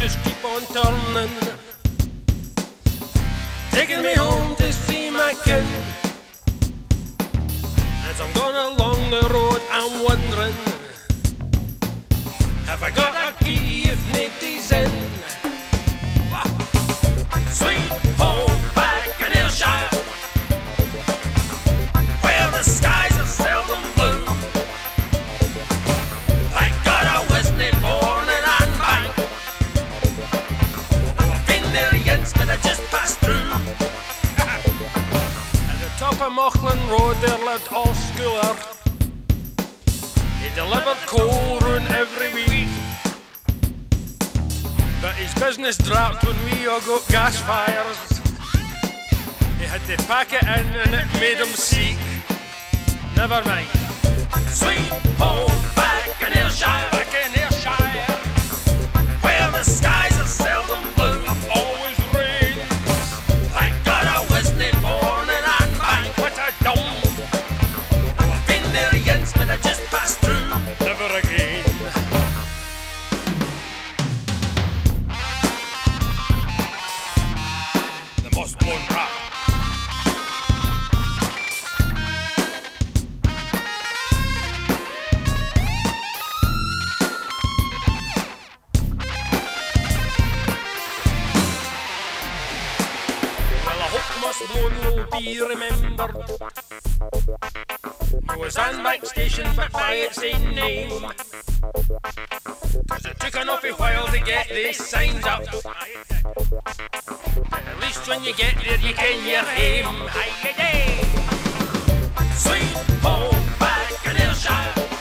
just keep on turning, taking me home to see my kin. As I'm going along the road, I'm wondering, have I got a key if nobody's in? Sweet home back in Ayrshire, where the skies are seldom blue. Thank God I wasn't born in Anbank. I've been there the instant I just passed through. At the top of Mauchline Road there lived All Schooler. He delivered coal round every week, but his business dropped when we all got gas fires. He had to pack it in and it made him sick. Never mind. Sweet home back in Ayrshire, where the skies are seldom blue, always rains. Thank God I wasn't born in Anbank. What a dumb. I've been there the instant I just passed through. Never again. The most blown rap. Blown will be remembered. It was Anbank Station, but by its own name, 'cause it took an awful while to get these signs up. But at least when you get there, you can your aim. Hiya day! Sweet home back in Ayrshire,